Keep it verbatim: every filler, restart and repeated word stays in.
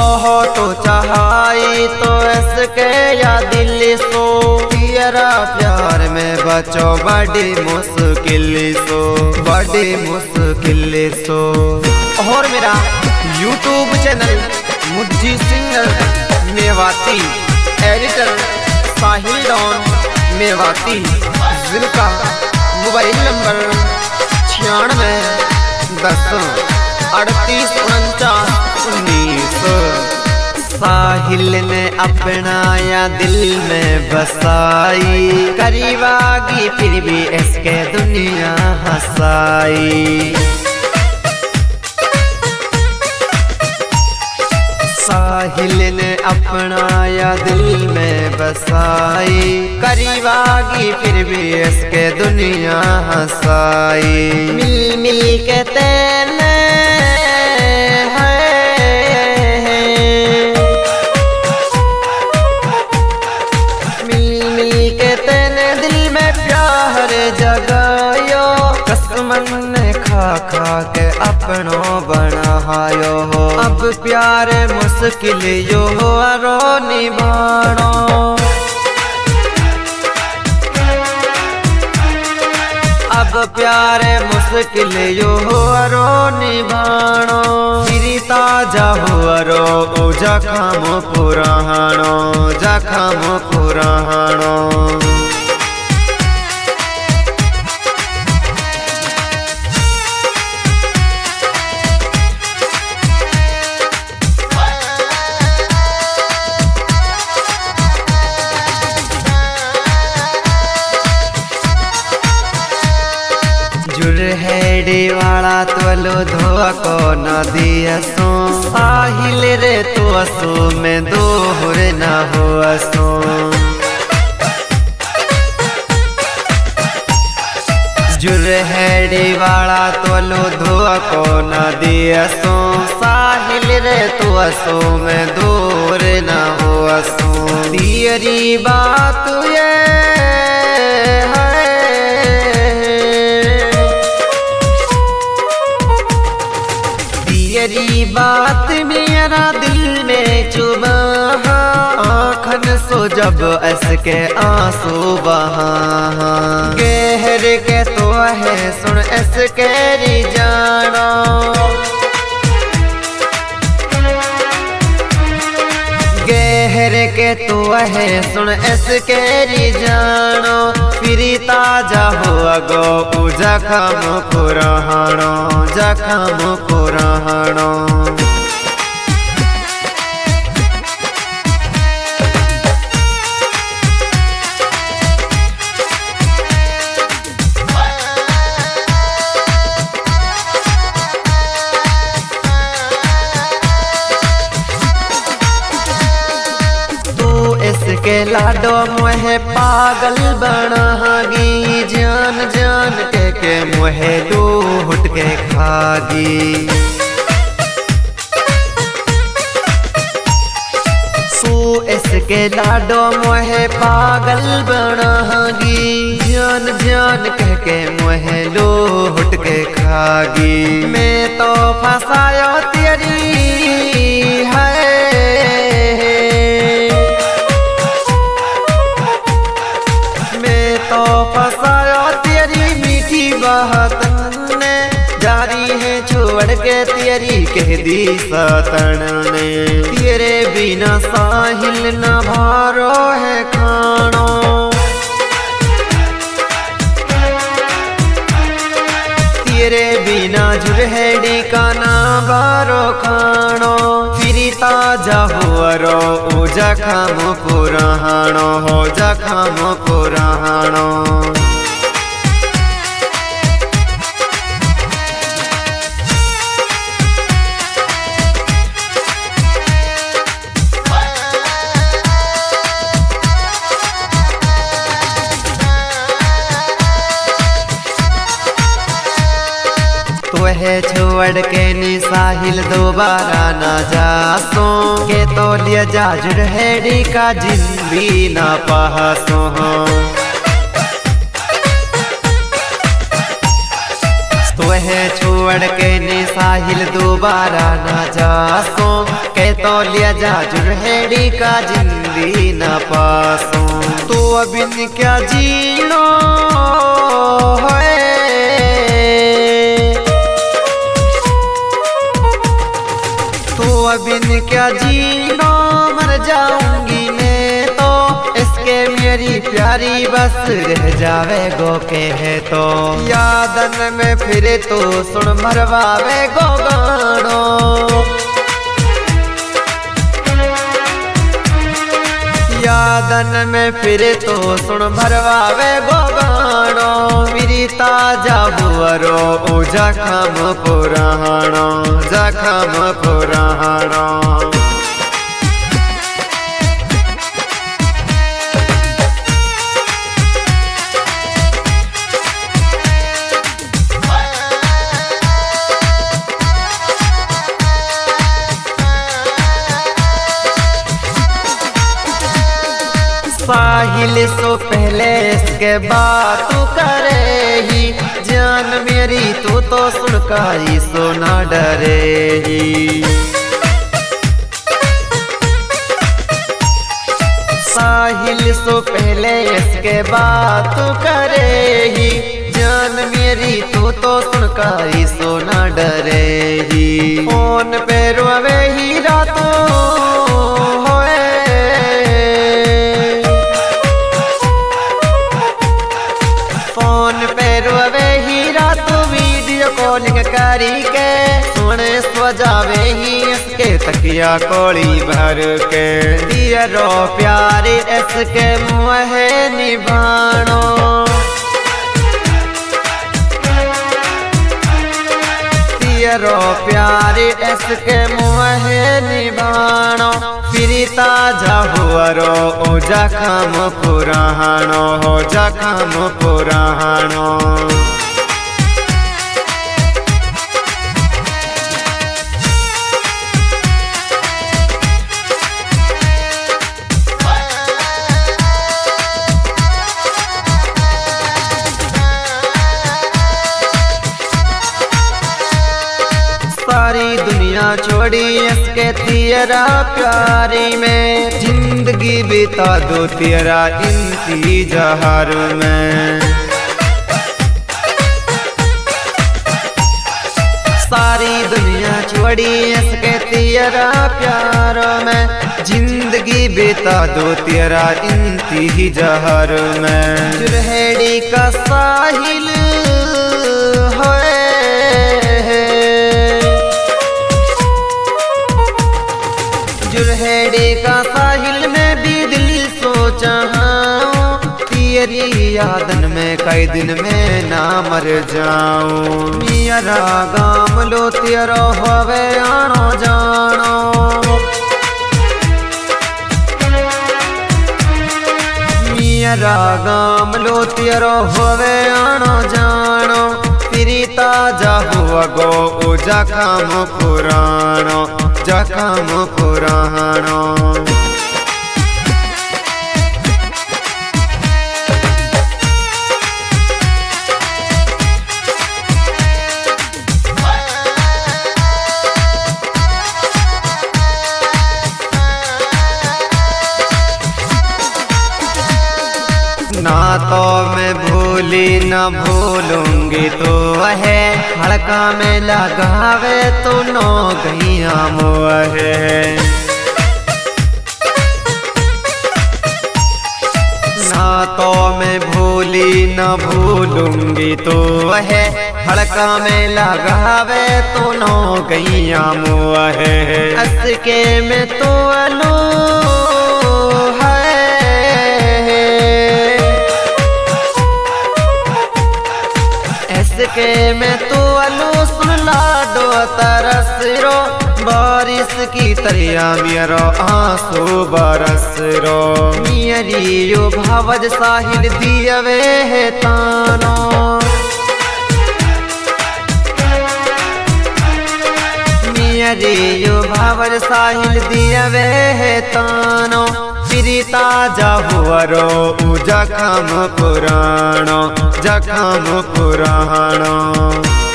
हो तो चाहाई तो इसके या दिल सो तेरा प्यार में बचो बड़ी मुश्किल सो बड़ी मुश्किल सो। और मेरा YouTube channel Mujji singer Mewati, editor Sahil Don Mewati, जिनका मोबाइल नंबर छियानवे दस अड़तीस उनचास उन्नीस। साहिल ने अपनाया दिल में बसाई, करीब आगी फिर भी इसके दुनिया हंसाई। साहिल ने अपनाया दिल में बसाई, करीब आगी फिर भी इसके दुनिया हंसाई। मिल मिल के तेने जगायो कसमन ने खा खा के अपनों बनायो हो। अब प्यार मुश्किल यो रो निभानो, अब प्यार मुश्किल यो रो निभानो। फिर ताजा हुआ रो जखम पुरानो जखम पुरानो। जुरहेड़ी वाला तोलो धोआ को न दियसो, साहिल रे तो असो में दोहर न हो असो। जुरहेड़ी वाला तोलो धोआ को न दियसो, साहिल रे तो असो में दोहर न हो असो। तेरी बात ये तेरी बात मेरा दिल में चुभा, आँखन सो जब इसके आंसू बहा। गहर के तो है सुन इसके री जाना, गहर के तो है सुन इसके री जानो। फिर ताजा हुआ गो जखम पुरानो जखम पुरानो। इसके लाडो मुहे पागल बनागी, जान जान के के मुहे लूट के खागी। सू इसके लाडो मुहे पागल बनागी, जान जान के के मुहे लूट के खागी। मैं तो फसायो तेरी है, तो फसाया तेरी मीठी बात ने, जारी है छोड़ के तेरी कह दी सतन ने। तेरे बिना साहिल न भारो है खानो, तेरे बिना जुरहेड़ी का ना बारो खानो। फिर ताजा हुआ रो जखम पुरानो हो जखम पुरानो। तो है छोड़ के नी साहिल दोबारा ना जासो, के तो लिया जा जुरहेड़ी का जिन भी ना पासो। तो है छोड़ छोड़ के ने साहिल दोबारा ना जासो, कह तो लिया जा जुरहेड़ी का जिंदगी न पासो। तो अबिन क्या जीनो है, तो अबिन क्या जीनो, मर जाऊंगी मैं तो, इसके मेरी प्यारी बस रह जावे गो के है तो। यादन में फिरे तो सुन मरवावे गो गानो, यादन में फिरे तो सुन भरवावे गो गानो। मेरी ताजा हुअरो ओ जखम पुराणो, जखम पुराणो। साहिल सो पहले इसके बात तू करे ही, जान मेरी तू तो सुनकाई सो ना डरे ही। साहिल सो पहले इसके बात तू करे ही, जान मेरी तू तो सुनकाई सो ना डरे ही। फोन पे रोवे ही रातों कॉलिंग करी के, सोने सजावे ही इसके तकिया कोड़ी भर के। दियरो प्यारे इसके मुँह निभानो, दियरो प्यारे इसके मुँह निभानो। फिर ताजा हुअरो ओ जखम पुराणो, हो जखम पुराणो। सारी दुनिया छोड़ी इसके तेरा प्यारी में, जिंदगी बिता दो तेरा इंतजार में। सारी दुनिया छोड़ी इसके तेरा प्यार में, जिंदगी बिता दो तेरा इंतजार में। जुरहेड़ी का साहिल है, जुरहेड़ी का साहिल में भी दिल सोचा हूँ, तेरी यादन में कई दिन में ना मर जाऊं। मेरा गाम लो तेरो होवे आनो जानो, मेरा गाम लो तेरो होवे आनो जानो। फिर ताजा हुआ गो ओ जखम पुराणो, जखम पुराणो। ना तो मैं भूली न भूलूंगी तो है, हड़का में लगावे तो नो गैया मोहे। ना तो मैं भूली न भूलूंगी तो है, हड़का में लगावे तो नो गैया मोहे। असके में तो अलो के मैं तो अलो सुन लाडो तरस रो, बारिश की तरिया मेरा आंसू बरस रो। मेरी यो भावज साहिल दियवे है तानो, मेरी यो भावज साहिल दियवे है तानो। फिर ताजा हुअरो उ जखम पुराणो, जखम पुराणो।